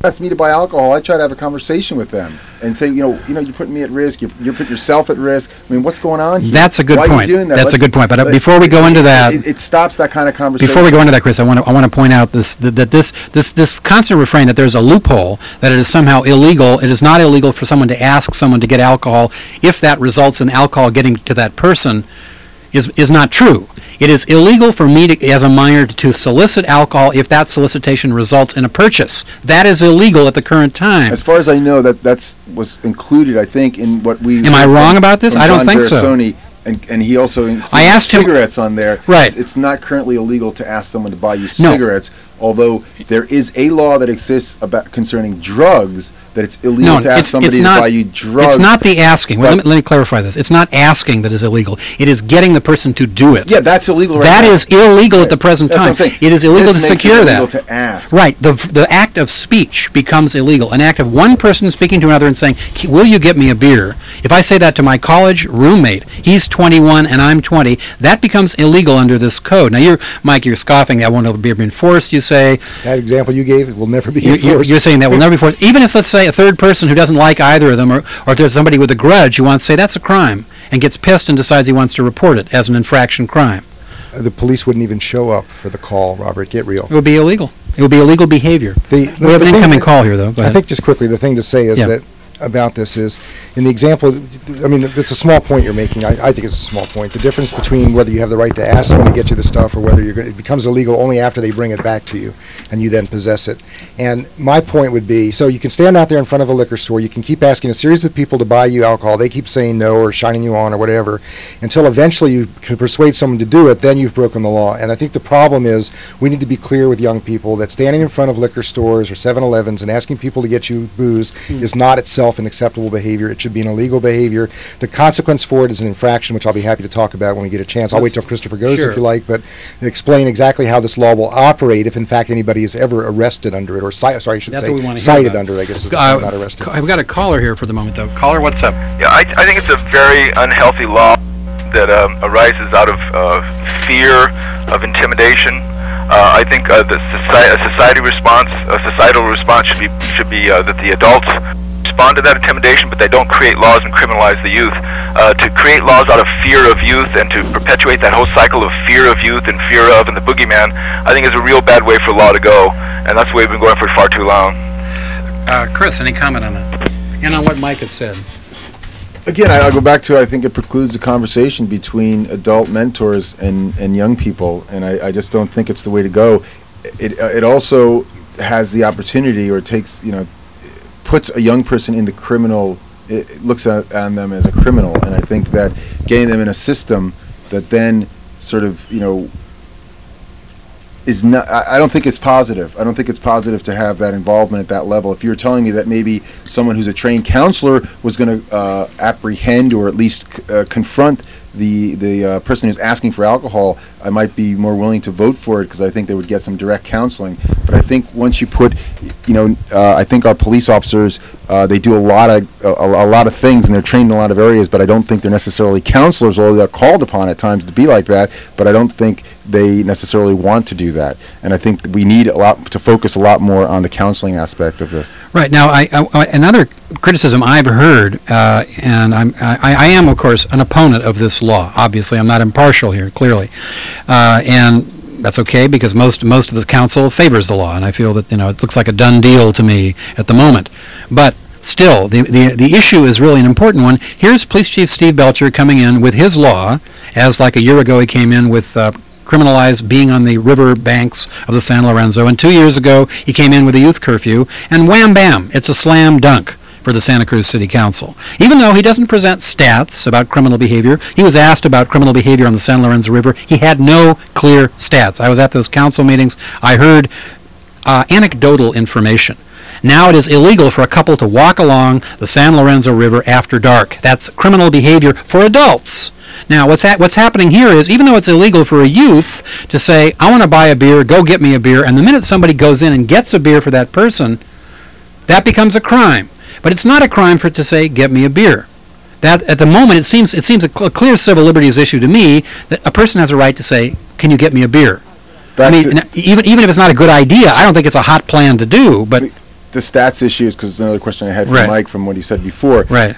ask me to buy alcohol, I try to have a conversation with them and say, you're putting me at risk. You're putting yourself at risk. I mean, what's going on here? That's a good point. Why are you doing that? That's a good point. But before we go into that, it stops that kind of conversation. Before we go into that, Chris, I want to point out this constant refrain that there's a loophole, that it is somehow illegal. It is not illegal for someone to ask someone to get alcohol if that results in alcohol getting to that person. Is not true. It is illegal for me as a minor to solicit alcohol if that solicitation results in a purchase. That is illegal at the current time. As far as I know, that was included, I think, in what we... Am I wrong about this? I don't think so. And he also included cigarettes on there. Right. It's not currently illegal to ask someone to buy you cigarettes, although there is a law that exists concerning drugs, that it's illegal to ask somebody to buy you drugs. It's not the asking. Well, let me clarify this. It's not asking that is illegal. It is getting the person to do it. Yeah, that's illegal right now. That is illegal at the present time. That's what I'm saying. It is illegal to secure that. It's illegal to ask. Right. The act of speech becomes illegal. An act of one person speaking to another and saying, will you get me a beer? If I say that to my college roommate, he's 21 and I'm 20, that becomes illegal under this code. Now, Mike, you're scoffing. That won't be enforced, you say. That example you gave will never be enforced. You're saying that will never be enforced. Even if, let's say, a third person who doesn't like either of them, or if there's somebody with a grudge who wants to say that's a crime and gets pissed and decides he wants to report it as an infraction crime. The police wouldn't even show up for the call, Robert. Get real. It would be illegal. It would be illegal behavior. We have an incoming call here, though. Go ahead. I think just quickly, the thing to say is that about this is, in the example, I mean, it's a small point you're making. I think it's a small point. The difference between whether you have the right to ask someone to get you the stuff or whether it becomes illegal only after they bring it back to you and you then possess it. And my point would be, so you can stand out there in front of a liquor store, you can keep asking a series of people to buy you alcohol, they keep saying no or shining you on or whatever, until eventually you can persuade someone to do it, then you've broken the law. And I think the problem is we need to be clear with young people that standing in front of liquor stores or 7-Elevens and asking people to get you booze is not itself an acceptable behavior. It should be an illegal behavior. The consequence for it is an infraction, which I'll be happy to talk about when we get a chance. I'll wait till Christopher goes if you like, but explain exactly how this law will operate if in fact anybody is ever arrested under it, or cited under it, I guess, not arrested. I've got a caller here for the moment, though. Caller, what's up? Yeah, I think it's a very unhealthy law that arises out of fear, of intimidation. I think a societal response should be that the adults respond to that intimidation, but they don't create laws and criminalize the youth. To create laws out of fear of youth and to perpetuate that whole cycle of fear of youth and fear of and the boogeyman, I think is a real bad way for law to go, and that's the way we've been going for far too long. Chris, any comment on that? And on what Mike has said? Again, I'll go back to, I think it precludes the conversation between adult mentors and young people, and I just don't think it's the way to go. It also has the opportunity, or takes, puts a young person in the criminal, it looks on them as a criminal, and I think that getting them in a system that then sort of, is not, I don't think it's positive. I don't think it's positive to have that involvement at that level. If you're telling me that maybe someone who's a trained counselor was going to apprehend or at least confront the person who's asking for alcohol, I might be more willing to vote for it because I think they would get some direct counseling. But I think once you put, I think our police officers, they do a lot of things and they're trained in a lot of areas, but I don't think they're necessarily counselors, although they're called upon at times to be like that. But I don't think they necessarily want to do that. And I think we need to focus a lot more on the counseling aspect of this. Right. Now, another criticism I've heard, and I am, of course, an opponent of this law. Obviously, I'm not impartial here, clearly. And that's okay because most of the council favors the law, and I feel that it looks like a done deal to me at the moment. But still, the issue is really an important one. Here's Police Chief Steve Belcher coming in with his law, as like a year ago he came in with criminalize being on the river banks of the San Lorenzo, and 2 years ago he came in with a youth curfew, and wham bam, it's a slam dunk for the Santa Cruz City Council. Even though he doesn't present stats about criminal behavior, he was asked about criminal behavior on the San Lorenzo River. He had no clear stats. I was at those council meetings. I heard anecdotal information. Now it is illegal for a couple to walk along the San Lorenzo River after dark. That's criminal behavior for adults. Now, what's happening here is, even though it's illegal for a youth to say, I want to buy a beer, go get me a beer, and the minute somebody goes in and gets a beer for that person, that becomes a crime. But it's not a crime for it to say, get me a beer. That, at the moment, it seems a clear civil liberties issue to me that a person has a right to say, can you get me a beer? I mean, even if it's not a good idea, I don't think it's a hot plan to do, but... the stats issues, because it's another question I had from Right. Mike from what he said before. Right.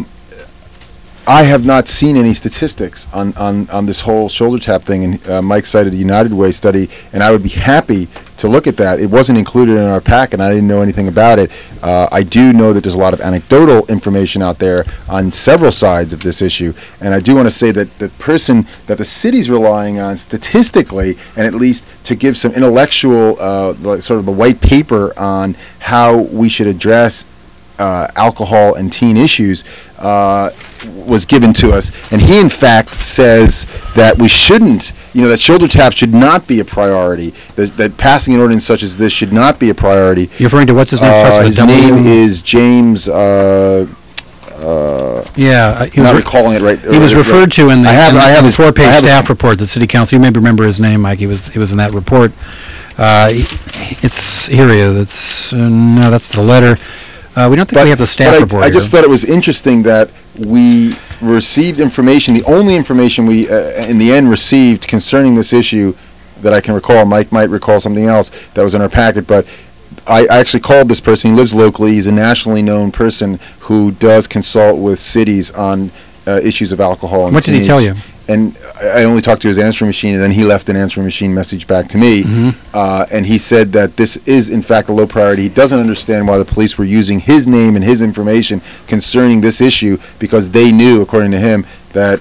I have not seen any statistics on this whole shoulder tap thing, and Mike cited a United Way study, and I would be happy to look at that. It wasn't included in our pack, and I didn't know anything about it. I do know that there's a lot of anecdotal information out there on several sides of this issue, and I do want to say that the person that the city's relying on statistically, and at least to give some intellectual, sort of the white paper on how we should address alcohol and teen issues, was given to us, and he in fact says that we shouldn't, that shoulder tap should not be a priority, that passing an ordinance such as this should not be a priority. You're referring to what's his name? His name is James, yeah, I'm not recalling it right. He was referred to in the, I have his 4-page staff report that City Council. You may remember his name, Mike. He was in that report. It's here he is. It's no, that's the letter. We don't think we have the staff report. I just thought it was interesting that we received information. The only information we, in the end, received concerning this issue that I can recall. Mike might recall something else that was in our packet, but I actually called this person. He lives locally. He's a nationally known person who does consult with cities on issues of alcohol. And what did he tell you? And I only talked to his answering machine, and then he left an answering machine message back to me. And he said that this is, in fact, a low priority. He doesn't understand why the police were using his name and his information concerning this issue, because they knew, according to him, that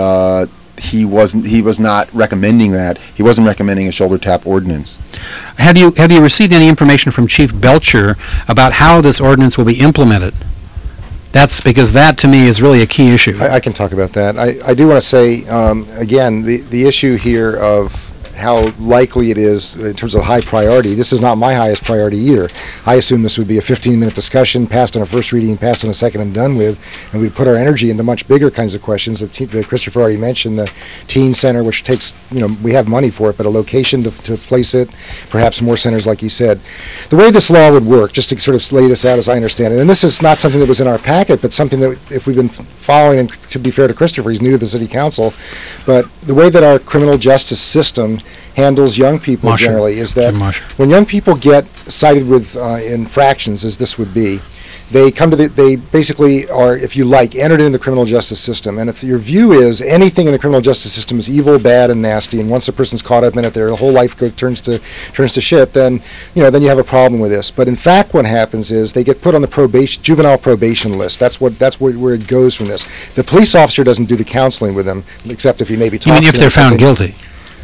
he was not recommending that. He wasn't recommending a shoulder tap ordinance. Have you received any information from Chief Belcher about how this ordinance will be implemented? That's because that, to me, is really a key issue. I can talk about that. I do want to say, again, the issue here of how likely it is in terms of high priority. This is not my highest priority either. I assume this would be a 15-minute discussion, passed on a first reading, passed on a second, and done with, and we'd put our energy into much bigger kinds of questions that Christopher already mentioned, the teen center, which takes, we have money for it, but a location to place it, perhaps more centers like you said. The way this law would work, just to sort of lay this out as I understand it, and this is not something that was in our packet, but something that if we've been following, and to be fair to Christopher, he's new to the city council, but the way that our criminal justice system handles young people generally is that when young people get cited with infractions, as this would be, they they basically are, if you like, entered into the criminal justice system. And if your view is anything in the criminal justice system is evil, bad, and nasty, and once a person's caught up in it, their whole life turns to shit, then then you have a problem with this. But in fact, what happens is they get put on the juvenile probation list. That's where it goes from this. The police officer doesn't do the counseling with them, except if he maybe talks to them. You mean if they're found guilty?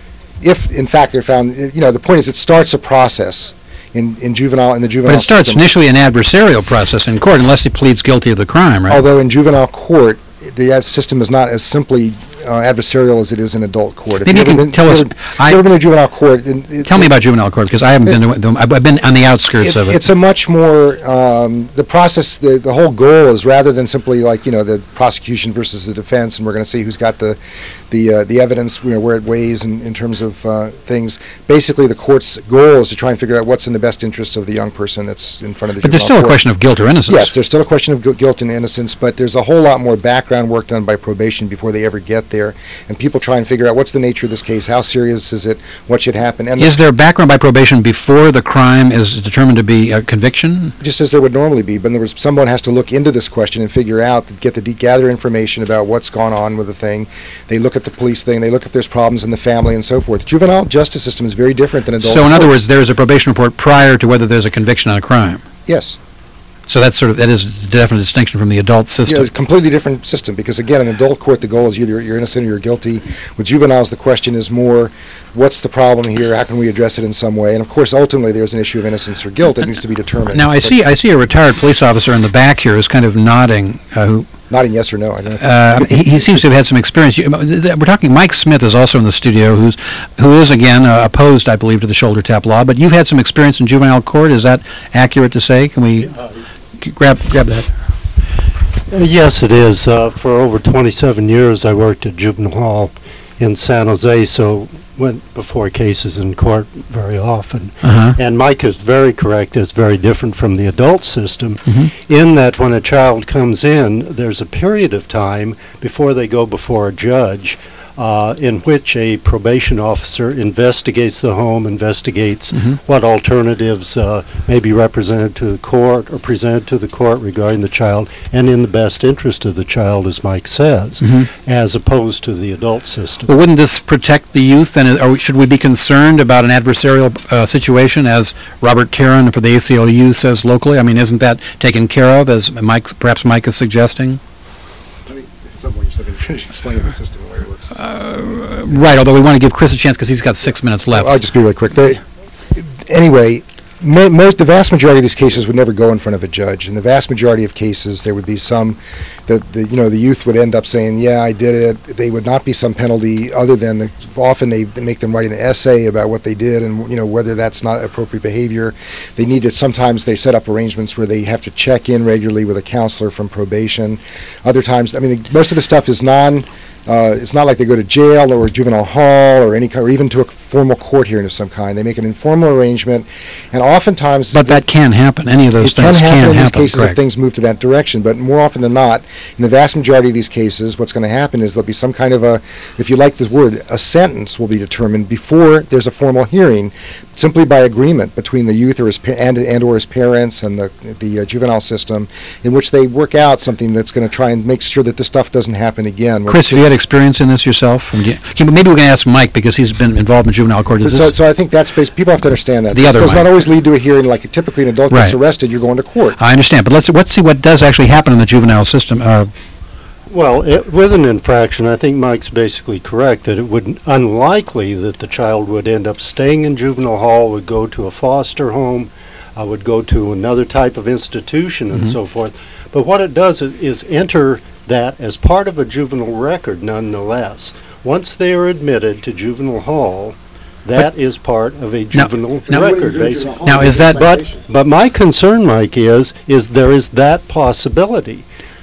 If in fact they're found, the point is it starts a process in the juvenile But it starts system. initially an adversarial process in court unless he pleads guilty of the crime, right? Although in juvenile court, the system is not as simply adversarial as it is in adult court. Maybe you can tell us. I've never been to juvenile court. Tell me about juvenile court, because I haven't been to them. I've been on the outskirts of it. It's a much more the process. The whole goal is rather than simply like the prosecution versus the defense, and we're going to see who's got the evidence, where it weighs in terms of things. Basically, the court's goal is to try and figure out what's in the best interest of the young person that's in front of the. But there's still a question of guilt or innocence. Yes, there's still a question of guilt and innocence, but there's a whole lot more background work done by probation before they ever get there, and people try and figure out what's the nature of this case, how serious is it, what should happen. And is there background by probation before the crime is determined to be a conviction? Just as there would normally be, but someone has to look into this question and figure out, gather information about what's gone on with the thing. They look at the police thing, they look if there's problems in the family and so forth. Juvenile justice system is very different than adult. So in other courts. words, there's a probation report prior to whether there's a conviction on a crime. Yes. So that is the definite distinction from the adult system. Yeah, it's a completely different system because, again, in adult court, the goal is either you're innocent or you're guilty. With juveniles, the question is more, what's the problem here? How can we address it in some way? And, of course, ultimately, there's an issue of innocence or guilt that needs to be determined. Now, I see a retired police officer in the back here who's kind of nodding. Nodding yes or no. I don't know. He seems to have had some experience. We're talking. Mike Smith is also in the studio, who is again opposed, I believe, to the shoulder tap law. But you've had some experience in juvenile court. Is that accurate to say? Can we grab that? Yes, it is. For over 27 years, I worked at juvenile hall in San Jose, so went before cases in court very often. And Mike is very correct. It's very different from the adult system in that when a child comes in, there's a period of time before they go before a judge in which a probation officer investigates the home, investigates what alternatives may be represented to the court or presented to the court regarding the child, and in the best interest of the child, as Mike says, as opposed to the adult system. Well, wouldn't this protect the youth, and should we be concerned about an adversarial situation, as Robert Taryn for the ACLU says locally? I mean, isn't that taken care of, as perhaps Mike is suggesting? Somewhere you said finish explaining the system and where it works. Right, although we want to give Chris a chance because he's got 6 minutes left. I'll just be really quick. Anyway, the vast majority of these cases would never go in front of a judge. In the vast majority of cases, there would be the youth would end up saying, "Yeah, I did it." They would not be some penalty other than often they make them write an essay about what they did and whether that's not appropriate behavior. Sometimes they set up arrangements where they have to check in regularly with a counselor from probation. Other times, I mean, most of the stuff is it's not like they go to jail or juvenile hall or even to a formal court hearing of some kind. They make an informal arrangement, and oftentimes. But that can happen. Any of those things can happen in these cases correct. if things move to that direction. But more often than not, in the vast majority of these cases, what's going to happen is there'll be some kind of if you like this word, a sentence will be determined before there's a formal hearing, simply by agreement between the youth or his parents and the juvenile system, in which they work out something that's going to try and make sure that this stuff doesn't happen again. Chris, have you had experience in this yourself? Maybe we can ask Mike because he's been involved in juvenile court. So I think that's people have to understand that. The this other does Mike. not always lead to a hearing. Like typically an adult gets arrested, you're going to court. I understand, but let's see what does actually happen in the juvenile system. Well, with an infraction, I think Mike's basically correct that it would unlikely that the child would end up staying in juvenile hall, would go to a foster home, would go to another type of institution and so forth. But what it does is enter that as part of a juvenile record nonetheless. Once they are admitted to juvenile hall, that is part of a juvenile record, basically. Now, is that... But my concern, Mike, is there is that possibility.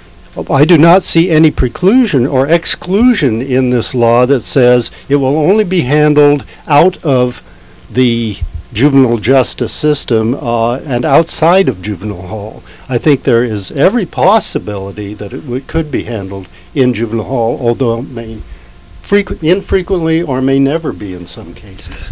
I do not see any preclusion or exclusion in this law that says it will only be handled out of the juvenile justice system and outside of juvenile hall. I think there is every possibility that it could be handled in juvenile hall, although it may infrequently or may never be in some cases.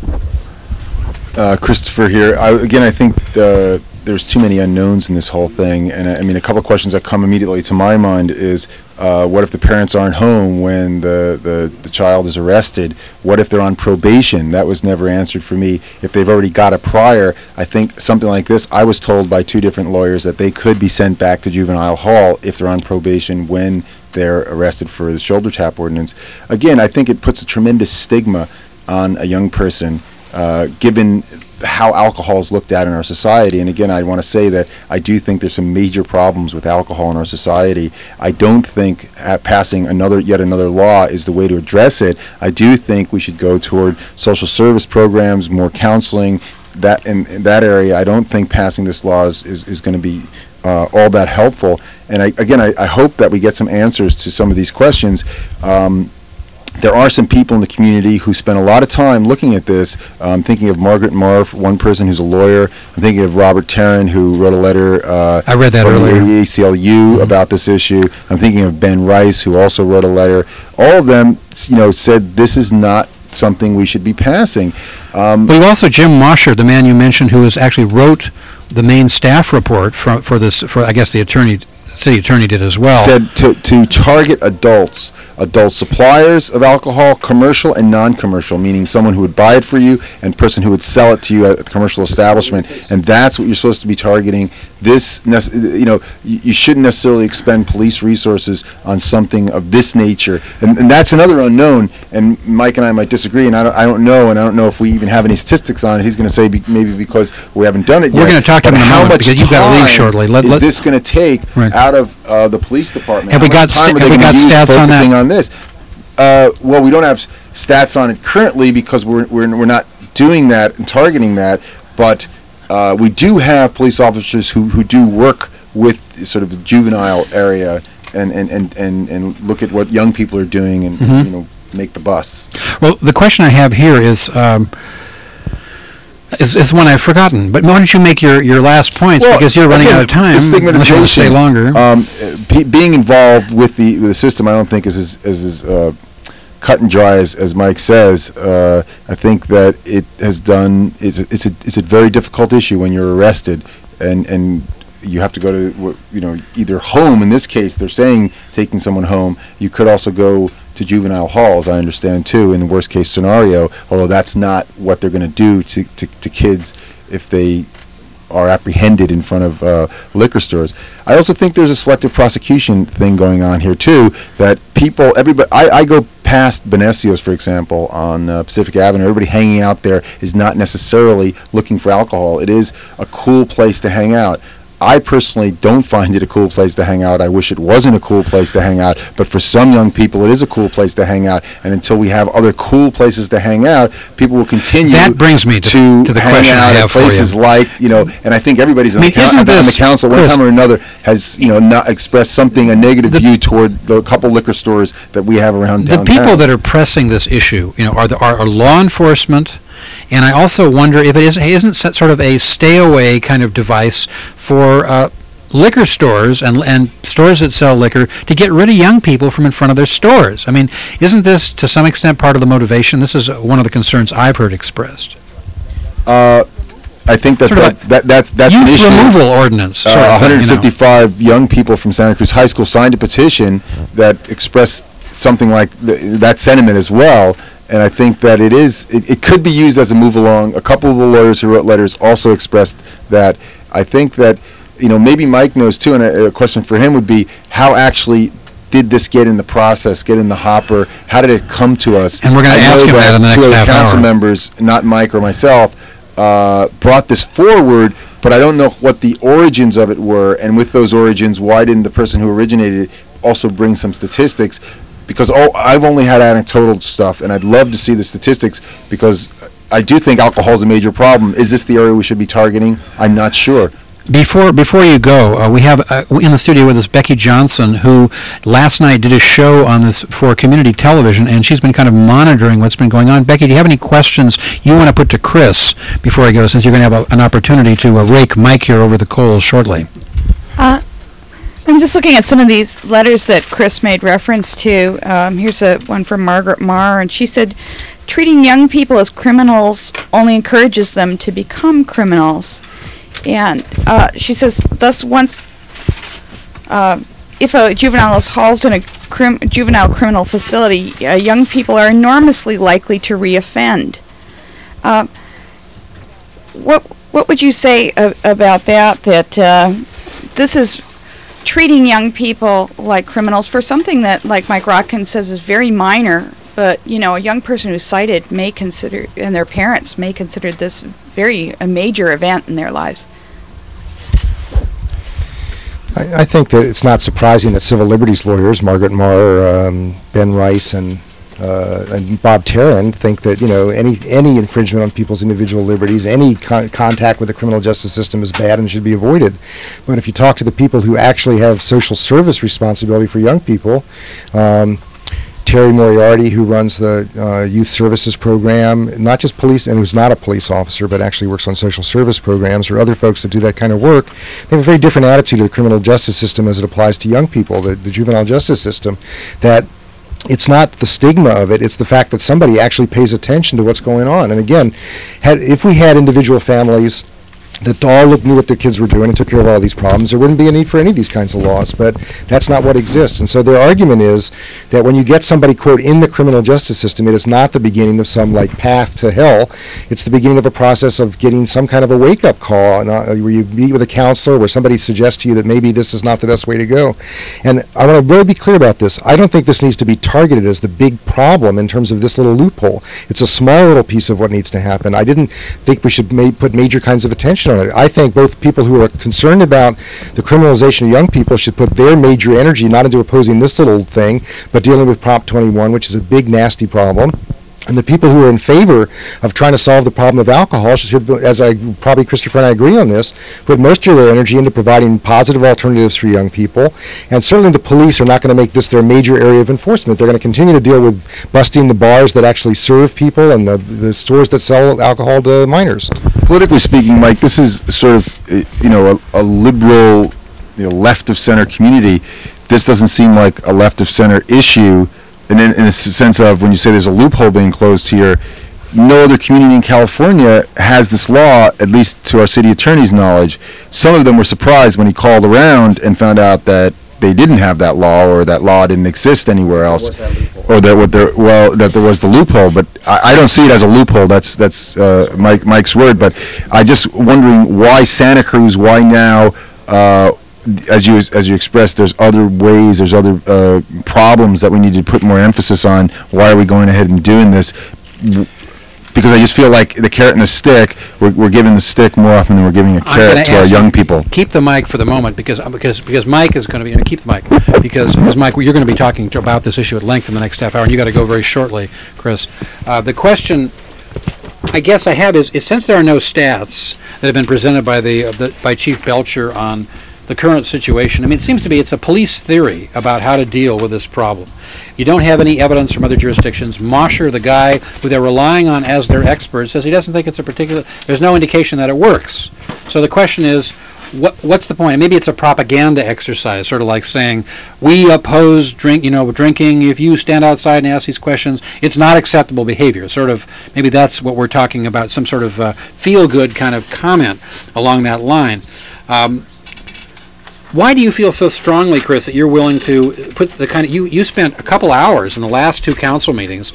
Christopher here. I think there's too many unknowns in this whole thing, and I mean, a couple of questions that come immediately to my mind is, what if the parents aren't home when the child is arrested? What if they're on probation? That was never answered for me. If they've already got a prior, I think something like this, I was told by 2 different lawyers that they could be sent back to juvenile hall if they're on probation when they're arrested for the shoulder tap ordinance. Again, I think it puts a tremendous stigma on a young person, given how alcohol is looked at in our society. And again, I want to say that I do think there's some major problems with alcohol in our society. I don't think passing yet another law is the way to address it. I do think we should go toward social service programs, more counseling. That in that area, I don't think passing this law is going to be all that helpful. And I hope that we get some answers to some of these questions. There are some people in the community who spend a lot of time looking at this. I'm thinking of Margaret Marv, one person who's a lawyer. I'm thinking of Robert Taryn, who wrote a letter I read that earlier. from the ACLU about this issue. I'm thinking of Ben Rice, who also wrote a letter. All of them, said this is not something we should be passing. But you also, Jim Mosher, the man you mentioned, who actually wrote the main staff report for I guess the city attorney did as well. Said to target adult suppliers of alcohol, commercial and non-commercial, meaning someone who would buy it for you and person who would sell it to you at the commercial establishment, and that's what you're supposed to be targeting. You shouldn't necessarily expend police resources on something of this nature, and that's another unknown. And Mike and I might disagree, and I don't know if we even have any statistics on it. He's going to say maybe because we haven't done it yet. We're going to talk to him in a moment because you've got to leave shortly. Is this going to take out of the police department? Have we got stats on that? On this? Well, we don't have stats on it currently because we're not doing that and targeting that, but we do have police officers who do work with sort of the juvenile area and look at what young people are doing and make the busts. Well, the question I have here is one I've forgotten. But why don't you make your last points, because you're running out of time. Unless you want to stay longer. Being involved with the system, I don't think is cut and dry as Mike says. I think that it has done. It's a very difficult issue when you're arrested and you have to go to either home. In this case, they're saying taking someone home. You could also go to juvenile halls, I understand too, in the worst case scenario. Although that's not what they're going to do to kids if they are apprehended in front of liquor stores. I also think there's a selective prosecution thing going on here too, that everybody, I go past Benessio's, for example, on Pacific Avenue. Everybody hanging out there is not necessarily looking for alcohol. It is a cool place to hang out. I personally don't find it a cool place to hang out. I wish it wasn't a cool place to hang out, but for some young people, it is a cool place to hang out. And until we have other cool places to hang out, people will continue. That brings me to the hang question out I have at places for you. like, and I think everybody's on, I mean, on the council one Chris, time or another has, not expressed a negative view toward the couple liquor stores that we have around downtown. The people that are pressing this issue, are law enforcement. And I also wonder if it isn't sort of a stay-away kind of device for liquor stores and stores that sell liquor to get rid of young people from in front of their stores. I mean, isn't this to some extent part of the motivation? This is one of the concerns I've heard expressed. I think that's youth an issue. removal ordinance. 155 young people from Santa Cruz High School signed a petition that expressed something like that sentiment as well. And I think that it could be used as a move along. A couple of the lawyers who wrote letters also expressed that. I think that, maybe Mike knows too, and a question for him would be, how actually did this get in the process, get in the hopper? How did it come to us? And we're going to ask him that in the next half hour. Two council members, not Mike or myself, brought this forward, but I don't know what the origins of it were. And with those origins, why didn't the person who originated it also bring some statistics? Because I've only had anecdotal stuff, and I'd love to see the statistics, because I do think alcohol is a major problem. Is this the area we should be targeting? I'm not sure. Before you go, we have in the studio with us Becky Johnson, who last night did a show on this for community television, and she's been kind of monitoring what's been going on. Becky, do you have any questions you want to put to Chris before I go, since you're going to have an opportunity to rake Mike here over the coals shortly? I'm just looking at some of these letters that Chris made reference to. Here's one from Margaret Marr, and she said, treating young people as criminals only encourages them to become criminals. And she says, thus once, if a juvenile is housed in a juvenile criminal facility, young people are enormously likely to reoffend. What would you say about that, this is treating young people like criminals for something that, like Mike Rotkin says, is very minor, but a young person who's cited may consider, and their parents may consider this a major event in their lives. I think that it's not surprising that civil liberties lawyers, Margaret Marr, Ben Rice, and Bob Tarrant, think that any infringement on people's individual liberties, any contact with the criminal justice system is bad and should be avoided. But if you talk to the people who actually have social service responsibility for young people, Terry Moriarty, who runs the youth services program, not just police, and who's not a police officer, but actually works on social service programs, or other folks that do that kind of work, they have a very different attitude to the criminal justice system as it applies to young people, the juvenile justice system, that it's not the stigma of it, it's the fact that somebody actually pays attention to what's going on. And again, if we had individual families that all knew what their kids were doing and took care of all these problems, there wouldn't be a need for any of these kinds of laws, but that's not what exists. And so their argument is that when you get somebody, quote, in the criminal justice system, it is not the beginning of some, path to hell. It's the beginning of a process of getting some kind of a wake-up call, where you meet with a counselor, where somebody suggests to you that maybe this is not the best way to go. And I want to really be clear about this. I don't think this needs to be targeted as the big problem in terms of this little loophole. It's a small little piece of what needs to happen. I didn't think we should put major kinds of attention on it. I think both people who are concerned about the criminalization of young people should put their major energy not into opposing this little thing, but dealing with Prop 21, which is a big, nasty problem. And the people who are in favor of trying to solve the problem of alcohol should, probably Christopher and I agree on this, put most of their energy into providing positive alternatives for young people. And certainly the police are not going to make this their major area of enforcement. They're going to continue to deal with busting the bars that actually serve people and the stores that sell alcohol to minors. Politically speaking, Mike, this is sort of, a liberal, left of center community. This doesn't seem like a left of center issue. and in the sense of when you say there's a loophole being closed here, no other community in California has this law, at least to our city attorney's knowledge. Some of them were surprised when he called around and found out that they didn't have that law, or that law didn't exist anywhere else, or that there was the loophole. But I don't see it as a loophole. That's Mike's word. But I just wondering why Santa Cruz, why now? As you expressed, there's other ways, there's other problems that we need to put more emphasis on. Why are we going ahead and doing this? Because I just feel like the carrot and the stick, we're giving the stick more often than we're giving a carrot to our young people. Keep the mic for the moment, because Mike is going to be, keep the mic, because Mike, you're going to be talking about this issue at length in the next half hour, and you got to go very shortly, Chris. The question I guess I have is since there are no stats that have been presented by Chief Belcher on the current situation, I mean, it seems to be it's a police theory about how to deal with this problem. You don't have any evidence from other jurisdictions. Mosher, the guy who they're relying on as their expert, says he doesn't think it's there's no indication that it works. So the question is, what's the point? Maybe it's a propaganda exercise, sort of like saying, we oppose drinking. If you stand outside and ask these questions, it's not acceptable behavior. Sort of, maybe that's what we're talking about, some sort of feel-good kind of comment along that line. Why do you feel so strongly, Chris, that you're willing to put the kind of, you spent a couple hours in the last two council meetings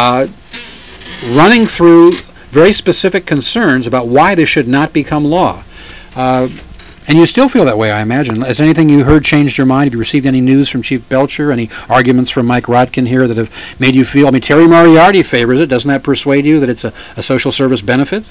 running through very specific concerns about why this should not become law. And you still feel that way, I imagine. Has anything you heard changed your mind? Have you received any news from Chief Belcher, any arguments from Mike Rotkin here that have made you feel, I mean, Terry Moriarty favors it. Doesn't that persuade you that it's a social service benefit?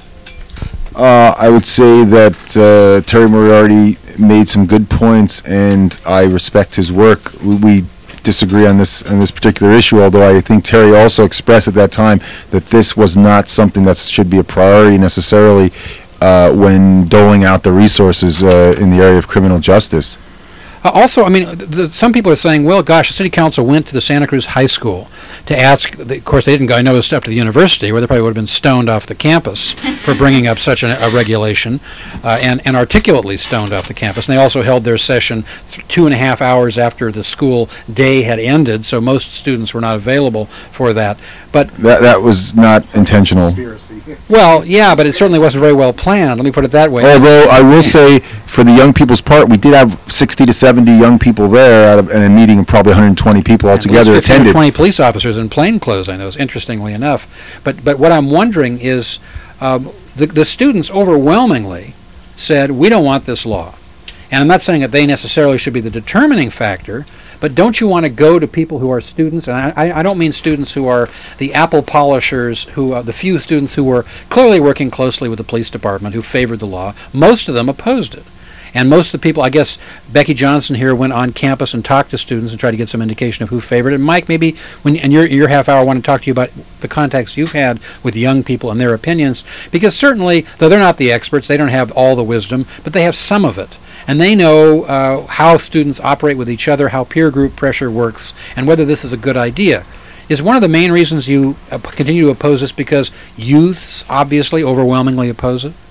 I would say that Terry Moriarty made some good points, and I respect his work. We disagree on this particular issue, although I think Terry also expressed at that time that this was not something that should be a priority necessarily when doling out the resources in the area of criminal justice. Also, I mean, some people are saying, well, gosh, the city council went to the Santa Cruz High School to ask, of course, they didn't go, I know it was up to the university, where they probably would have been stoned off the campus for bringing up such a regulation, and articulately stoned off the campus. And they also held their session 2.5 hours after the school day had ended, so most students were not available for that. But that was not intentional. Well, yeah, but it certainly wasn't very well planned. Let me put it that way. Although I will say, for the young people's part, we did have 60 to 70 young people there in a meeting of probably 120 people altogether attended. 20 police officers in plain clothes, I know, interestingly enough. But what I'm wondering is, the students overwhelmingly said, we don't want this law. And I'm not saying that they necessarily should be the determining factor, but don't you want to go to people who are students? And I don't mean students who are the apple polishers, who are the few students who were clearly working closely with the police department, who favored the law. Most of them opposed it. And most of the people, I guess Becky Johnson here went on campus and talked to students and tried to get some indication of who favored it. And Mike, maybe in your half hour, I want to talk to you about the contacts you've had with young people and their opinions, because certainly, though they're not the experts, they don't have all the wisdom, but they have some of it. And they know how students operate with each other, how peer group pressure works, and whether this is a good idea. Is one of the main reasons you continue to oppose this because youths obviously overwhelmingly oppose it?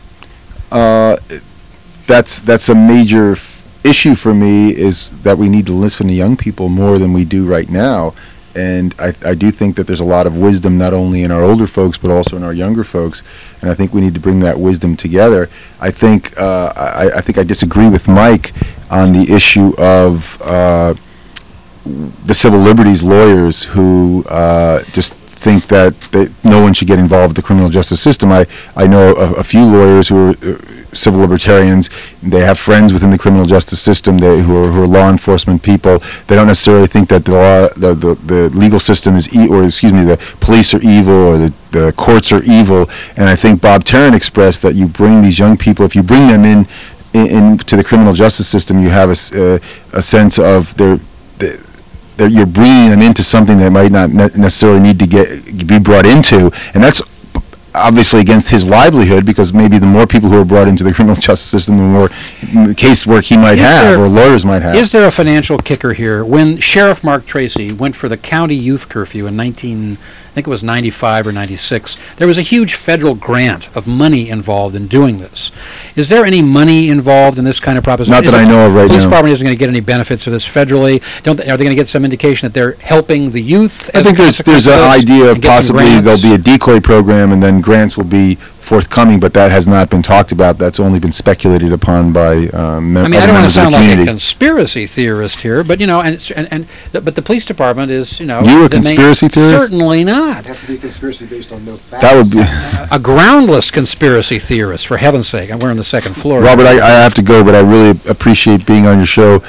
That's a major issue for me, is that we need to listen to young people more than we do right now. And I do think that there's a lot of wisdom not only in our older folks but also in our younger folks, and I think we need to bring that wisdom together. I think I disagree with Mike on the issue of the civil liberties lawyers who just think that no one should get involved with the criminal justice system. I know a few lawyers who are civil libertarians. They have friends within the criminal justice system who are law enforcement people. They don't necessarily think that the legal system is the police are evil or the courts are evil. And I think Bob Tarrant expressed that you bring these young people, if you bring them into the criminal justice system, you have a sense of that you're bringing them into something that might not necessarily need to be brought into, and that's, obviously against his livelihood, because maybe the more people who are brought into the criminal justice system, the more casework he might have, or lawyers might have. Is there a financial kicker here? When Sheriff Mark Tracy went for the county youth curfew in I think it was 95 or 96, there was a huge federal grant of money involved in doing this. Is there any money involved in this kind of proposition? Not that I know of right now. The police department isn't going to get any benefits of this federally. Are they going to get some indication that they're helping the youth? I think there's an idea of possibly there'll be a decoy program and then grants will be forthcoming, but that has not been talked about. That's only been speculated upon by members of the community. I don't want to sound like a conspiracy theorist here, but but the police department is, You a conspiracy theorist? Certainly not. It'd have to be a conspiracy based on no facts. That would be a groundless conspiracy theorist, for heaven's sake. We're on the second floor. Robert, I have to go, but I really appreciate being on your show,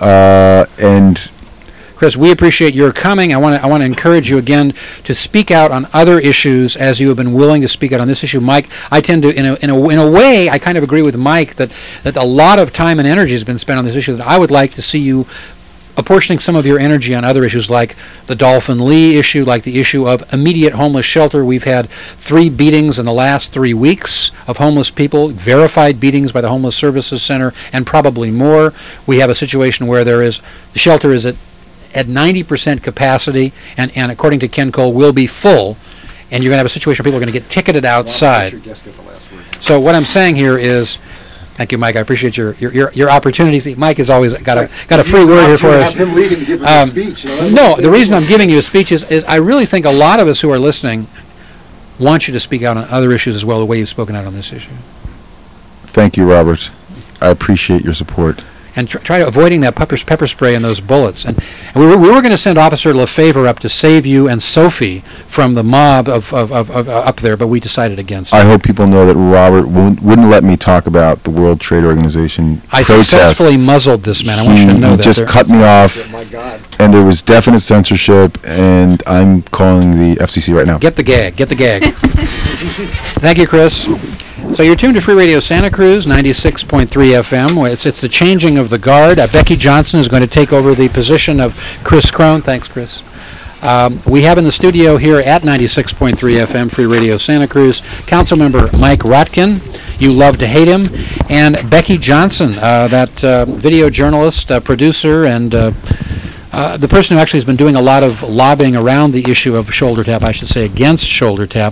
and Chris, we appreciate your coming. I want to encourage you again to speak out on other issues as you have been willing to speak out on this issue. Mike, I tend to, in a way, I kind of agree with Mike that a lot of time and energy has been spent on this issue, that I would like to see you apportioning some of your energy on other issues like the Dolphin Lee issue, like the issue of immediate homeless shelter. We've had 3 beatings in the last 3 weeks of homeless people, verified beatings by the Homeless Services Center, and probably more. We have a situation where the shelter is at 90% capacity, and according to Ken Cole, will be full, and you're going to have a situation where people are going to get ticketed outside. So what I'm saying here is, thank you, Mike. I appreciate your opportunities. Mike has always got a free word here for us. Him leaving to give him a speech. No, the reason I'm giving you a speech is I really think a lot of us who are listening want you to speak out on other issues as well, the way you've spoken out on this issue. Thank you, Robert. I appreciate your support. And try avoiding that pepper spray and those bullets. And we were going to send Officer LeFavor up to save you and Sophie from the mob of up there, but we decided against it. I hope people know that Robert wouldn't let me talk about the World Trade Organization I protests. Successfully muzzled this man. I want you to know that. He just cut me off, my God. And there was definite censorship, and I'm calling the FCC right now. Get the gag. Thank you, Chris. So you're tuned to Free Radio Santa Cruz, 96.3 FM. It's the changing of the guard. Becky Johnson is going to take over the position of Chris Crone. Thanks, Chris. We have in the studio here at 96.3 FM, Free Radio Santa Cruz, Councilmember Mike Rotkin. You love to hate him. And Becky Johnson, that video journalist, producer, and the person who actually has been doing a lot of lobbying around the issue of shoulder tap, I should say, against shoulder tap.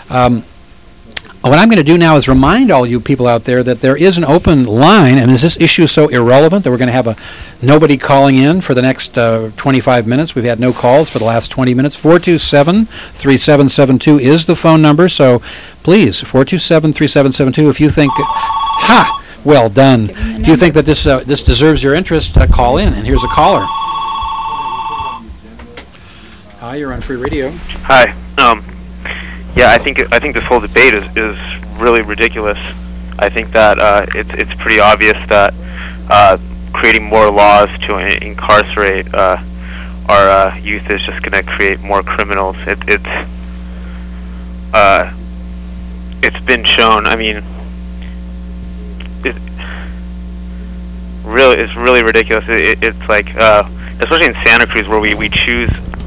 What I'm going to do now is remind all you people out there that there is an open line, and is this issue so irrelevant that we're going to have nobody calling in for the next 25 minutes? We've had no calls for the last 20 minutes. 427-3772 is the phone number, so please, 427-3772, if you think, well done. If you think that this deserves your interest, call in, and here's a caller. Hi, you're on Free Radio. Hi. Yeah, I think this whole debate is really ridiculous. I think that it's pretty obvious that creating more laws to incarcerate our youth is just going to create more criminals. It's been shown. I mean, it's really ridiculous. It's like, especially in Santa Cruz, where we choose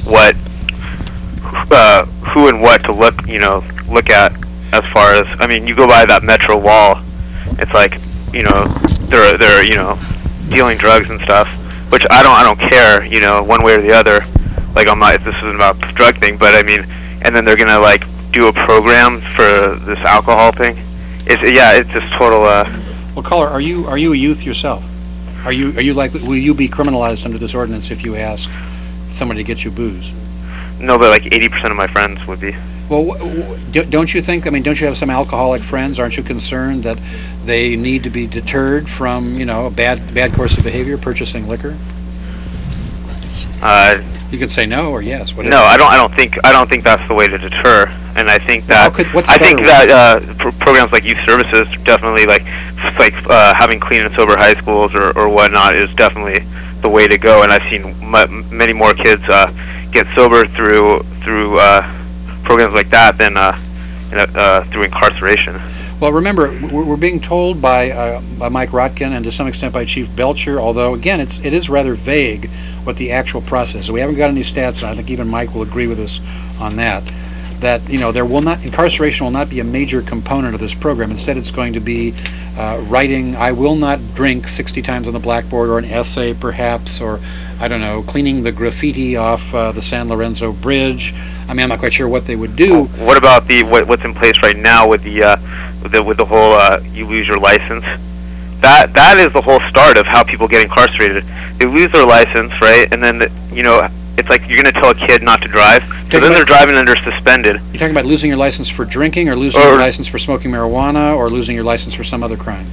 who and what to look at, as far as, I mean, you go by that Metro wall, it's like, they're dealing drugs and stuff, which I don't care, one way or the other. Like, this isn't about the drug thing, but I mean, and then they're gonna like do a program for this alcohol thing. It's just total. Well, caller, are you a youth yourself? Will you be criminalized under this ordinance if you ask somebody to get you booze? No, but like 80% of my friends would be. Well, don't you think? I mean, don't you have some alcoholic friends? Aren't you concerned that they need to be deterred from, a bad course of behavior, purchasing liquor? You could say no or yes. Whatever. No, I don't think that's the way to deter. And I think that programs like youth services definitely like having clean and sober high schools or whatnot is definitely the way to go. And I've seen many more kids get sober through programs like that than through incarceration. Well, remember, we're being told by Mike Rotkin and to some extent by Chief Belcher, although again it is rather vague what the actual process is. We haven't got any stats, and I think even Mike will agree with us on that. that incarceration will not be a major component of this program. Instead, it's going to be writing "I will not drink" 60 times on the blackboard, or an essay perhaps, or I don't know, cleaning the graffiti off the San Lorenzo Bridge. I mean, I'm not quite sure what they would do. What about what's in place right now with the whole you lose your license? That is the whole start of how people get incarcerated. They lose their license, right? And then it's like you're going to tell a kid not to drive. So then they're driving under suspended. You're talking about losing your license for drinking, or losing your license for smoking marijuana, or losing your license for some other crime?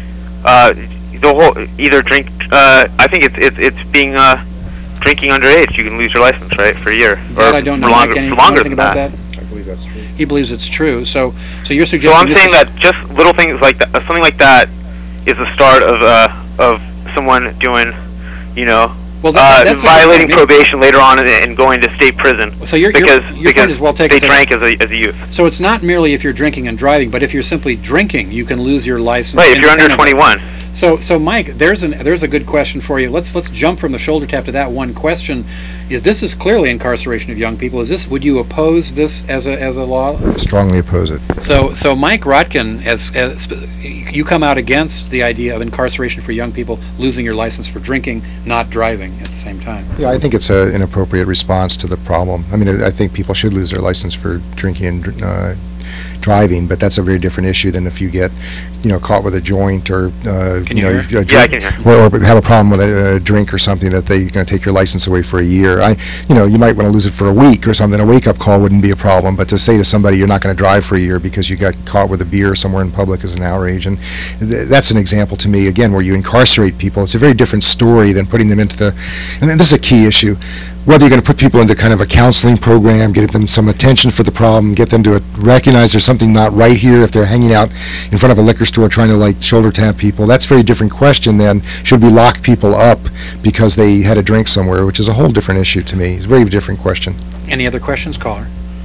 The whole either drink. I think it's being drinking underage. You can lose your license, right, for a year. That I don't know. Longer, Can you for longer think than about that. I believe that's true. He believes it's true. So you're suggesting. So I'm saying that just little things like that, something like that, is the start of someone doing, well, that's violating probation later on and going to state prison. So your point is well taken. They drank as a youth. So it's not merely if you're drinking and driving, but if you're simply drinking, you can lose your license. Right, if you're under 21. So Mike, there's a good question for you. Let's jump from the shoulder tap to that one question. This is clearly incarceration of young people. Would you oppose this as a law? Strongly oppose it. So Mike Rotkin, as you come out against the idea of incarceration for young people, losing your license for drinking, not driving at the same time. Yeah, I think it's an inappropriate response to the problem. I mean, I think people should lose their license for drinking and driving, but that's a very different issue than if you get, caught with a joint or Can you hear? Yeah, I can hear. or have a problem with a drink or something that they're going to take your license away for a year. You might want to lose it for a week or something. A wake-up call wouldn't be a problem, but to say to somebody you're not going to drive for a year because you got caught with a beer somewhere in public is an outrage. And that's an example to me, again, where you incarcerate people. It's a very different story than putting them into and this is a key issue. Whether you're going to put people into kind of a counseling program, get them some attention for the problem, get them to recognize there's something not right here if they're hanging out in front of a liquor store trying to shoulder tap people, that's a very different question than should we lock people up because they had a drink somewhere, which is a whole different issue to me. It's a very different question. Any other questions, caller?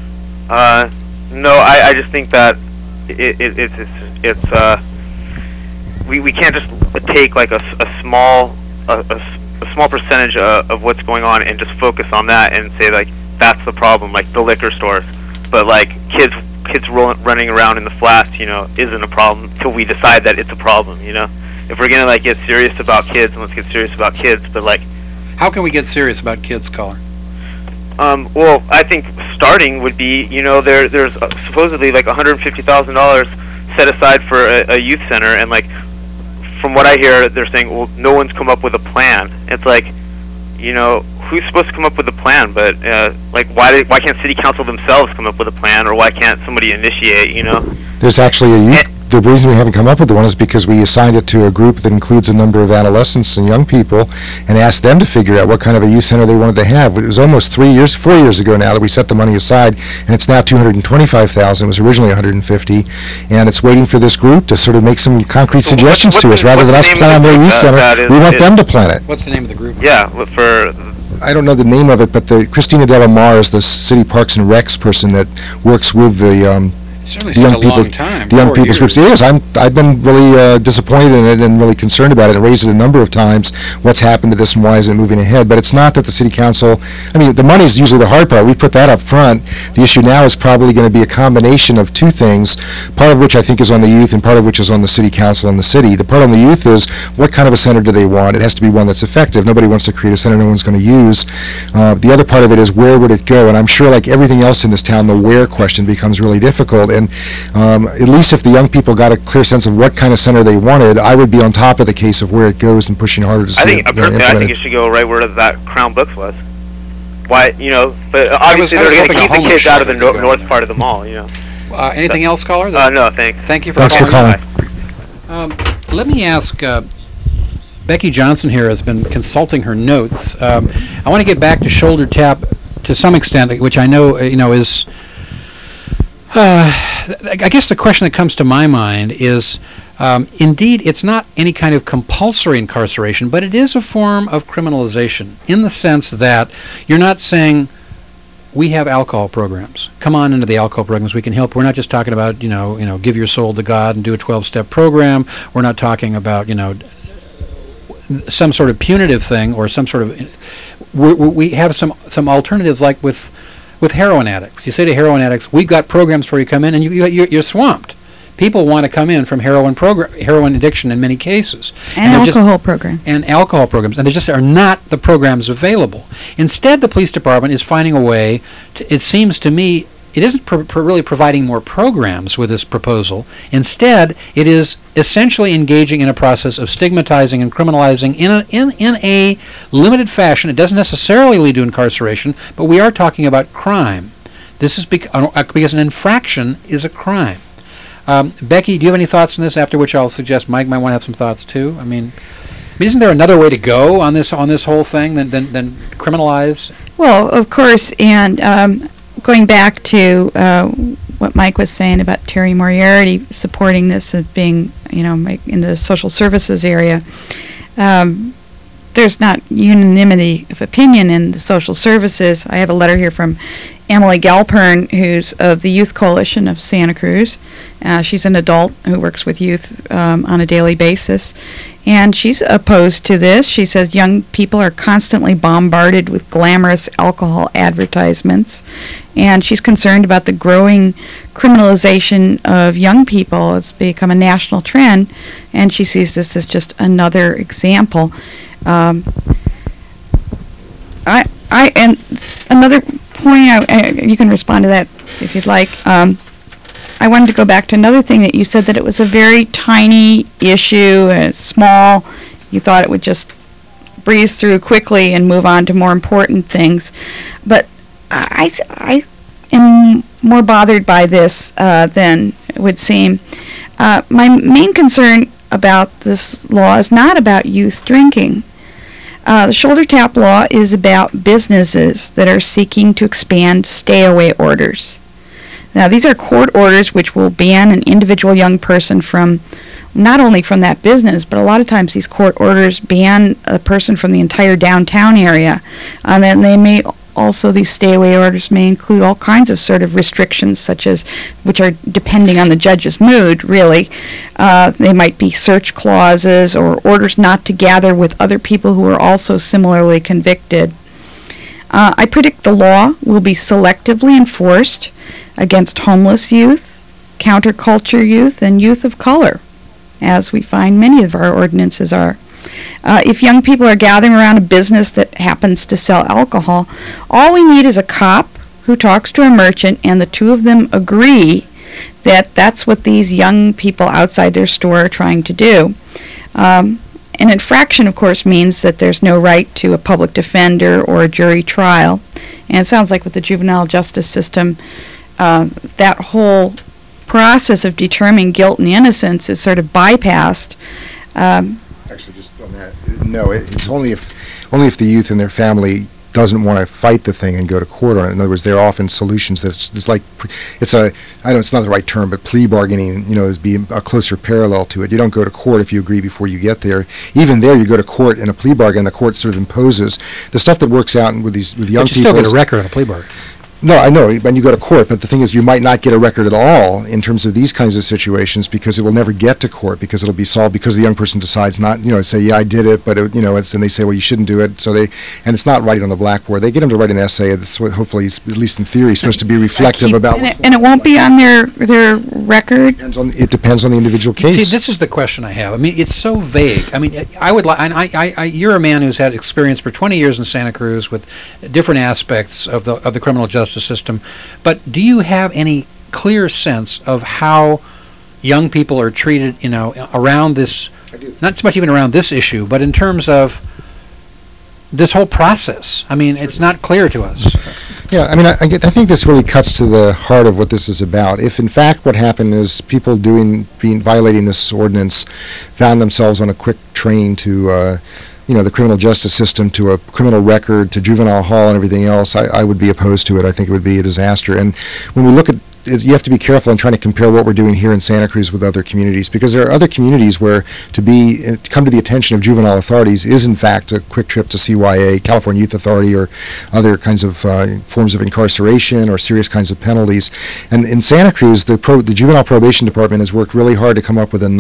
No, I just think that we can't just take like a small percentage of what's going on and just focus on that and say like that's the problem, like the liquor stores, but like kids running around in the flats, isn't a problem till we decide that it's a problem. If we're gonna get serious about kids, then let's get serious about kids. But how can we get serious about kids, caller? Well, I think starting would be, there's supposedly like $150,000 set aside for a youth center, and from what I hear, they're saying, well, no one's come up with a plan. It's like, who's supposed to come up with a plan? But why can't city council themselves come up with a plan, or why can't somebody initiate? There's actually a youth. The reason we haven't come up with the one is because we assigned it to a group that includes a number of adolescents and young people and asked them to figure out what kind of a youth center they wanted to have. It was almost 4 years ago now that we set the money aside, and it's now $225,000. It was originally $150,000, and it's waiting for this group to sort of make some concrete suggestions to us. Rather than us plan their youth center, we want them to plan it. What's the name of the group? Yeah, I don't know the name of it, but Christina Della Mar is the city Parks and Recs person that works with the young people, the young people's groups. Yes, I've been really disappointed in it and really concerned about it. I raised it a number of times. What's happened to this and why is it moving ahead? But it's not that the city council. The money is usually the hard part. We put that up front. The issue now is probably going to be a combination of two things. Part of which I think is on the youth, and part of which is on the city council and the city. The part on the youth is what kind of a center do they want? It has to be one that's effective. Nobody wants to create a center no one's going to use. The other part of it is where would it go? And I'm sure, like everything else in this town, the where question becomes really difficult. And at least if the young people got a clear sense of what kind of center they wanted, I would be on top of the case of where it goes and pushing harder to see it implemented. I think it should go right where that Crown Books was. Why, but obviously they're going to keep the kids out of the north part of the mall, Anything else, caller? No, thanks. Thank you for Thanks calling. for calling. Let me ask, Becky Johnson here has been consulting her notes. I want to get back to shoulder tap to some extent, which I know, is... I guess the question that comes to my mind is, indeed, it's not any kind of compulsory incarceration, but it is a form of criminalization in the sense that you're not saying, we have alcohol programs. Come on into the alcohol programs. We can help. We're not just talking about, give your soul to God and do a 12-step program. We're not talking about, some sort of punitive thing or some sort of... We have some alternatives, like with with heroin addicts. You say to heroin addicts, we've got programs for you to come in, and you're swamped. People want to come in from heroin addiction in many cases. And alcohol programs. And alcohol programs. And there just are not the programs available. Instead, the police department is finding a way, it seems to me, it isn't really providing more programs with this proposal. Instead, it is essentially engaging in a process of stigmatizing and criminalizing in a limited fashion. It doesn't necessarily lead to incarceration, but we are talking about crime. This is because an infraction is a crime. Becky, do you have any thoughts on this? After which I'll suggest Mike might want to have some thoughts too. I mean, isn't there another way to go on this whole thing than criminalize? Well, of course, and going back to what Mike was saying about Terry Moriarty supporting this as being, in the social services area, there's not unanimity of opinion in the social services. I have a letter here from Emily Galpern, who's of the Youth Coalition of Santa Cruz. She's an adult who works with youth on a daily basis. And she's opposed to this. She says young people are constantly bombarded with glamorous alcohol advertisements. And she's concerned about the growing criminalization of young people. It's become a national trend. And she sees this as just another example. And another point, you can respond to that if you'd like. I wanted to go back to another thing that you said, that it was a very tiny issue, small. You thought it would just breeze through quickly and move on to more important things. But I am more bothered by this than it would seem. My main concern about this law is not about youth drinking. The shoulder tap law is about businesses that are seeking to expand stay-away orders. Now, these are court orders which will ban an individual young person from, not only from that business, but a lot of times these court orders ban a person from the entire downtown area. And then they may also, these stay-away orders may include all kinds of sort of restrictions, such as, which are depending on the judge's mood, really. They might be search clauses or orders not to gather with other people who are also similarly convicted. I predict the law will be selectively enforced against homeless youth, counterculture youth, and youth of color, as we find many of our ordinances are. If young people are gathering around a business that happens to sell alcohol, all we need is a cop who talks to a merchant, and the two of them agree that that's what these young people outside their store are trying to do. An infraction, of course, means that there's no right to a public defender or a jury trial. And it sounds like with the juvenile justice system, that whole process of determining guilt and innocence is sort of bypassed. Actually, just on that, no, it's only if the youth and their family doesn't want to fight the thing and go to court on it. In other words, there are often solutions that it's like, it's not the right term, but plea bargaining, is being a closer parallel to it. You don't go to court if you agree before you get there. Even there, you go to court in a plea bargain, and the court sort of imposes the stuff that works out with young people. But you still get a record on a plea bargain. No, I know, and you go to court, but the thing is you might not get a record at all in terms of these kinds of situations, because it will never get to court, because it'll be solved because the young person decides not, say, yeah, I did it, but, and they say, well, you shouldn't do it, and it's not writing on the blackboard. They get them to write an essay that's what hopefully, at least in theory, is supposed to be reflective about and it won't be on their record? It depends on the individual case. See, this is the question I have. I mean, it's so vague. I mean, I would like, and you're a man who's had experience for 20 years in Santa Cruz with different aspects of the criminal justice system. But do you have any clear sense of how young people are treated, around this, not so much even around this issue, but in terms of this whole process? I mean, it's not clear to us. Yeah, I mean, I think this really cuts to the heart of what this is about. If, in fact, what happened is people violating this ordinance found themselves on a quick train to the criminal justice system, to a criminal record, to juvenile hall and everything else, I would be opposed to it. I think it would be a disaster. And when we look at you have to be careful in trying to compare what we're doing here in Santa Cruz with other communities, because there are other communities where to come to the attention of juvenile authorities is in fact a quick trip to CYA, California Youth Authority, or other kinds of forms of incarceration or serious kinds of penalties. And in Santa Cruz, the Juvenile Probation Department has worked really hard to come up with a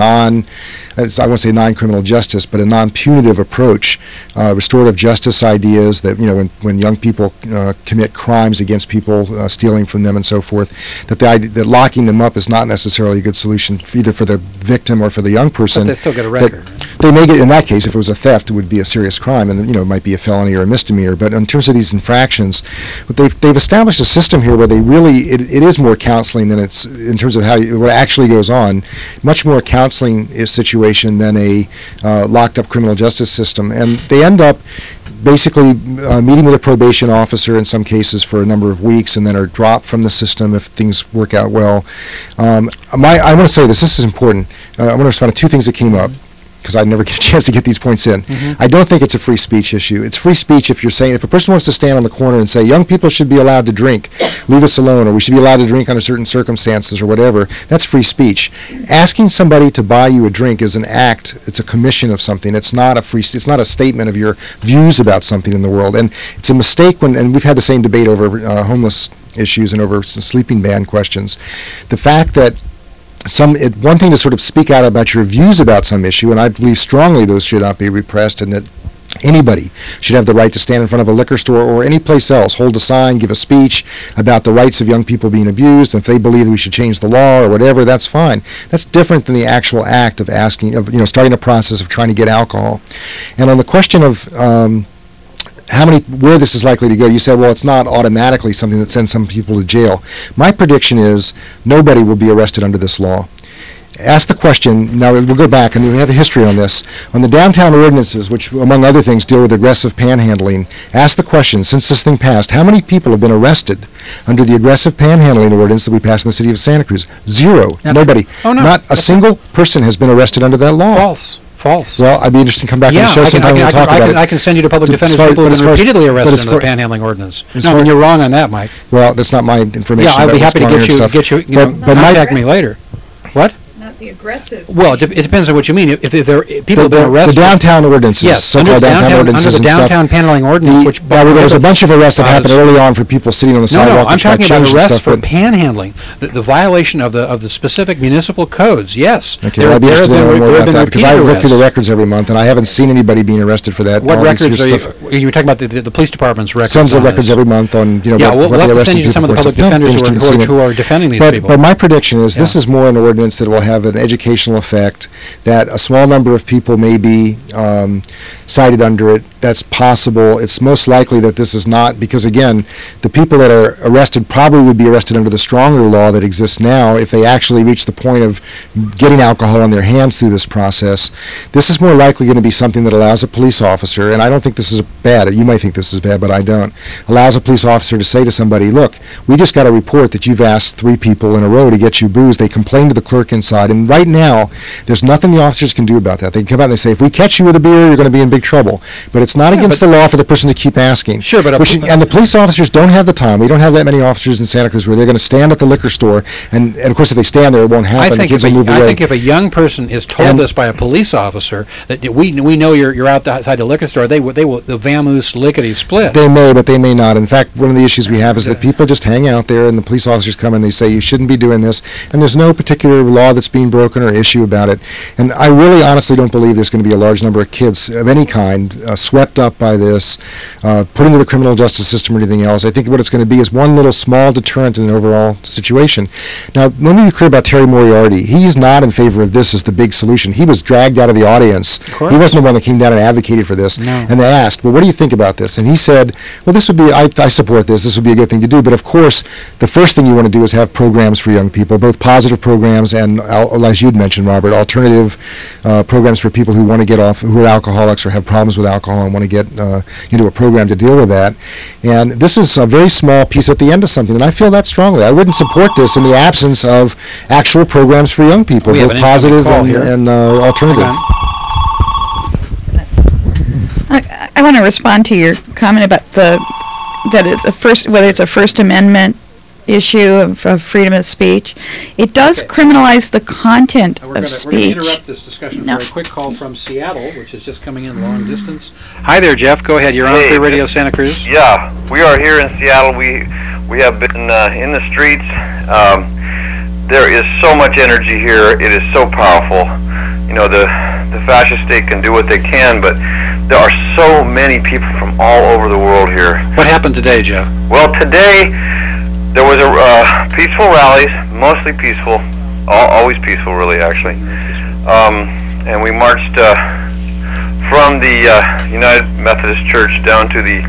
I won't say non-criminal justice, but a non-punitive approach, restorative justice ideas that, when young people commit crimes against people, stealing from them and so forth, that locking them up is not necessarily a good solution either for the victim or for the young person. But they still get a record. They may get, in that case, if it was a theft, it would be a serious crime, and it might be a felony or a misdemeanor. But in terms of these infractions, but they've established a system here where it is more counseling than it's in terms of what actually goes on. Much more counseling situation than a locked up criminal justice system, and they end up basically meeting with a probation officer in some cases for a number of weeks, and then are dropped from the system if things work out well. I want to say this is important. I want to respond to two things that came up, because I never get a chance to get these points in. I don't think it's a free speech issue. It's free speech if a person wants to stand on the corner and say, young people should be allowed to drink, leave us alone, or we should be allowed to drink under certain circumstances or whatever, that's free speech. Asking somebody to buy you a drink is an act, it's a commission of something. It's not a statement of your views about something in the world. And it's a mistake and we've had the same debate over homeless issues and over sleeping ban questions. The fact that one thing to sort of speak out about your views about some issue, and I believe strongly those should not be repressed, and that anybody should have the right to stand in front of a liquor store or any place else, hold a sign, give a speech about the rights of young people being abused, and if they believe we should change the law or whatever, that's fine. That's different than the actual act of starting a process of trying to get alcohol. And on the question of where this is likely to go, you said, well, it's not automatically something that sends some people to jail. My prediction is nobody will be arrested under this law. Ask the question, now we'll go back, and we have a history on this. On the downtown ordinances, which among other things deal with aggressive panhandling, ask the question, since this thing passed, how many people have been arrested under the aggressive panhandling ordinance that we passed in the city of Santa Cruz? Zero. Nobody. Oh, no. Not a single person has been arrested under that law. False. Well, I'd be interested to come back on the show sometime and we'll talk about it. I can send you to public defenders people who have been repeatedly arrested under the panhandling ordinance. No, you're wrong on that, Mike. Well, that's not my information. Yeah, I'd be happy to get you contact me later. What? Not the aggressive. Well, it depends on what you mean. If people have been arrested. The downtown ordinances, yes, under the downtown panhandling ordinance, which there was a bunch of arrests that happened early on for people sitting on the sidewalk. No, I'm talking about arrests for panhandling, the violation of the specific municipal codes. Yes. Okay, I'd be interested to know more about that because I look through the records every month and I haven't seen anybody being arrested for that. What records are you talking about? The police department's records. Sends the records every month on Yeah, we'll have to send you to some of the public defenders who are defending these people. But my prediction is this is more an ordinance that will have an educational effect, that a small number of people may be cited under it. That's possible. It's most likely that this is not, because again, the people that are arrested probably would be arrested under the stronger law that exists now if they actually reach the point of getting alcohol on their hands through this process. This is more likely going to be something that allows a police officer, and I don't think this is bad, you might think this is bad, but I don't, allows a police officer to say to somebody, look, we just got a report that you've asked 3 people in a row to get you booze. They complain to the clerk inside, and right now, there's nothing the officers can do about that. They can come out and they say, if we catch you with a beer, you're going to be in big trouble. But it's not against the law for the person to keep asking. Sure, but and the police officers don't have the time. We don't have that many officers in Santa Cruz where they're going to stand at the liquor store, and of course if they stand there, it won't happen. The kids will move away. I think if a young person is told this by a police officer that we know you're outside the liquor store, they will the vamoose lickety split. They may, but they may not. In fact, one of the issues we have is that people just hang out there, and the police officers come and they say you shouldn't be doing this, and there's no particular law that's being broken or issue about it. And I really honestly don't believe there's going to be a large number of kids of any kind swept up by this, put into the criminal justice system or anything else. I think what it's going to be is one little small deterrent in an overall situation. Now, let me be clear about Terry Moriarty. He's not in favor of this as the big solution. He was dragged out of the audience. He wasn't the one that came down and advocated for this. No. And they asked, well, what do you think about this? And he said, well, this would be, I support this. This would be a good thing to do. But of course, the first thing you want to do is have programs for young people, both positive programs and, as you'd mentioned, Robert, alternative programs for people who want to get off, who are alcoholics or have problems with alcohol and want to get into a program to deal with that. And this is a very small piece at the end of something, and I feel that strongly. I wouldn't support this in the absence of actual programs for young people, both positive and alternative. I want to respond to your comment about whether it's a First Amendment issue of freedom of speech. It does Okay. criminalize the content We're of going to speech. interrupt this discussion No. for a quick call from Seattle, which is just coming in long distance. Hi there, Jeff. Go ahead. You're on Hey. Free Radio Santa Cruz. Yeah, we are here in Seattle. We have been in the streets. There is so much energy here. It is so powerful. You know, the fascist state can do what they can, but there are so many people from all over the world here. What happened today, Jeff? Well, today there was a peaceful rallies, mostly peaceful, always peaceful, really, actually. And we marched from the United Methodist Church down to the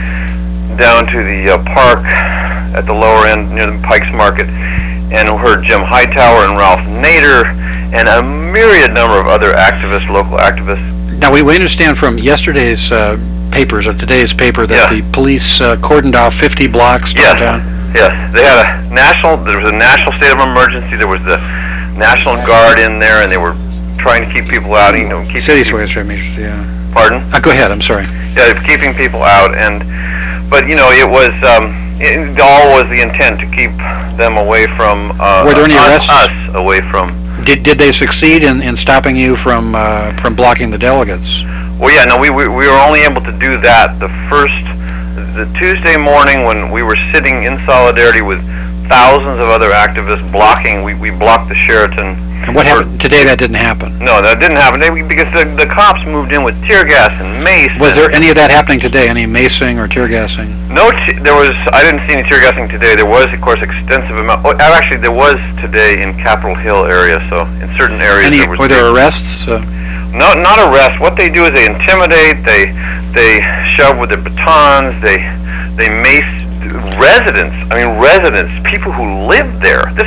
park at the lower end near the Pikes Market, and heard Jim Hightower and Ralph Nader and a myriad number of other activists, local activists. Now, we understand from yesterday's papers, or today's paper, that Yeah. the police cordoned off 50 blocks downtown. Yes, there was a national state of emergency. There was the National Guard in there, and they were trying to keep people out. You know, Yeah. Pardon? Go ahead. I'm sorry. Yeah, keeping people out, but you know, it was it all was the intent to keep them away from Were there any arrests? us away from. Did they succeed in stopping you from blocking the delegates? Well, yeah, no, we were only able to do that the Tuesday morning when we were sitting in solidarity with thousands of other activists blocking. We blocked the Sheraton. And what happened today? That didn't happen. No, that didn't happen because the cops moved in with tear gas and mace. Was there any of that happening today? Any macing or tear gassing? No, there was. I didn't see any tear gassing today. There was, of course, extensive amount. Oh, actually, there was today in Capitol Hill area. So in certain areas, Were there arrests? No, not arrests. What they do is they intimidate. They shove with their batons. They mace residents. I mean, residents, people who live there. This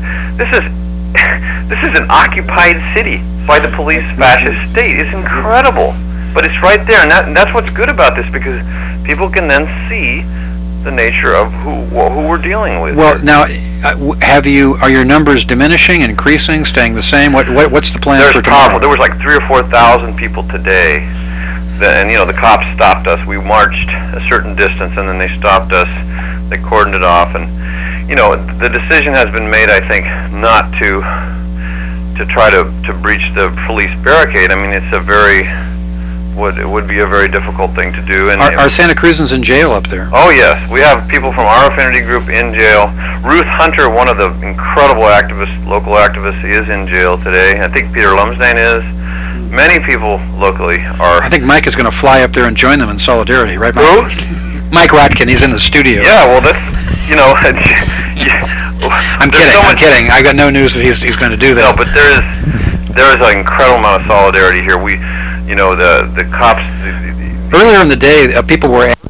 is an occupied city by the police fascist state. It's incredible, but it's right there, and that's what's good about this, because people can then see the nature of who we're dealing with. Well, now, are your numbers diminishing, increasing, staying the same? What's the plan for tomorrow? There was like 3,000 or 4,000 people today, and you know, the cops stopped us. We marched a certain distance, and then they stopped us. They cordoned it off, and you know, the decision has been made, I think, not to try to breach the police barricade. I mean, it would be a very difficult thing to do. And are Santa Cruzans in jail up there? Oh yes, we have people from our affinity group in jail. Ruth Hunter, one of the incredible local activists, is in jail today. I think Peter Lumsdain is. Many people locally are. I think Mike is going to fly up there and join them in solidarity, right, Mike? Who? Mike Rotkin, he's in the studio. Yeah, well, that's, you know. I'm kidding. I got no news that he's going to do that. No, but there is an incredible amount of solidarity here. The cops. Earlier in the day, people were